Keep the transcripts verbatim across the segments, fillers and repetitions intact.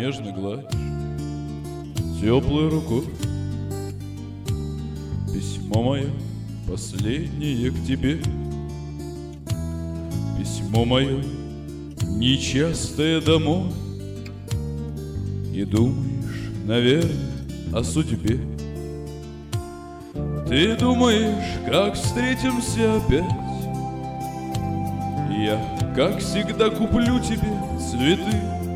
нежно гладишь теплой рукой. Письмо мое последнее к тебе, письмо мое нечастое домой. И думаешь, наверное, о судьбе. Ты думаешь, как встретимся опять. Я, как всегда, куплю тебе цветы.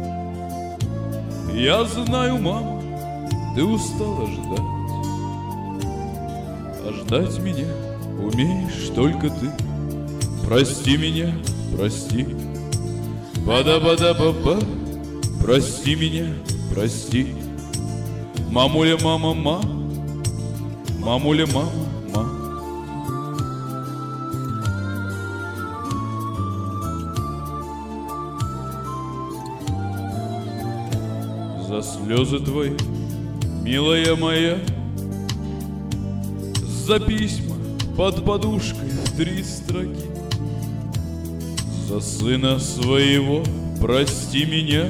Я знаю, мама, ты устала ждать, а ждать меня умеешь только ты. Прости меня, прости, бада-бада-ба-ба. Прости меня, прости, мамуля, мама, ма, мамуля, мама, ма. За слезы твои, милая моя, за письма под подушкой в три строки, за сына своего прости меня,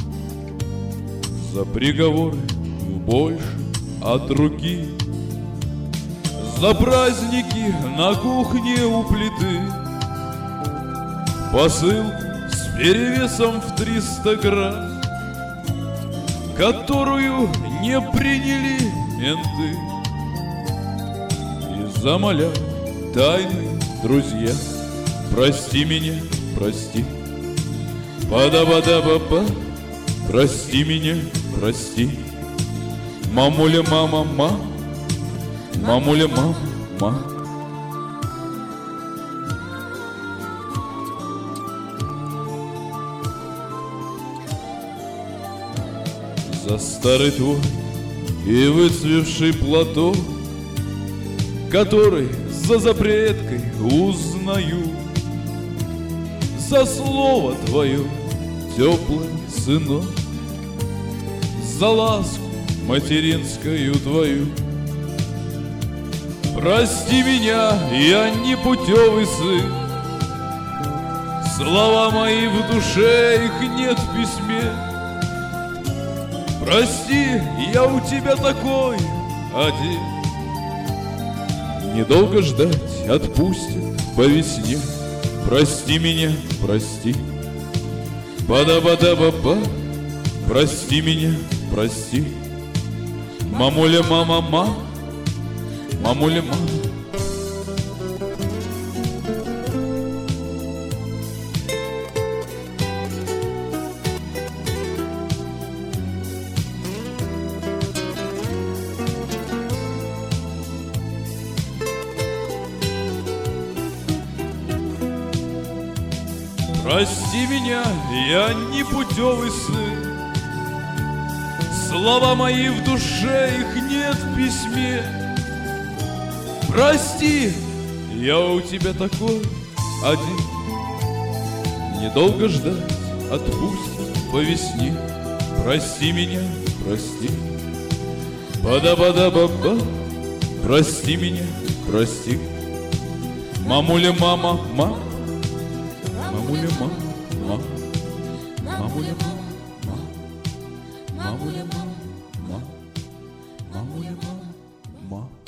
за приговоры больше от руки, за праздники на кухне у плиты, посылку с перевесом в триста грамм, которую не приняли менты. И замоляю тайные друзья, прости меня, прости, бада-бада-ба-ба. Прости меня, прости, мамуля, мама, ма, мамуля, мама, ма. За старый твой и выцвевший платок, который за запреткой узнаю, за слово твое теплое, сынок, за ласку материнскую твою. Прости меня, я не путевый сын, слова мои в душе, их нет в письме. Прости, я у тебя такой один. Недолго ждать, отпустит по весне. Прости меня, прости, бада-бада-ба-ба. Прости меня, прости, мамуля, мама, ма, мамуля, мама. Прости меня, я не путевый сын, слова мои в душе, их нет в письме. Прости, я у тебя такой один. Недолго ждать, отпустит по весне. Прости меня, прости, бада-бада-ба-ба. Прости меня, прости, мамуля, мама, ма, мамуля, мама, ма, мамуля, мама, ма, мамуля, мама, ма, мамуля, мама, ма.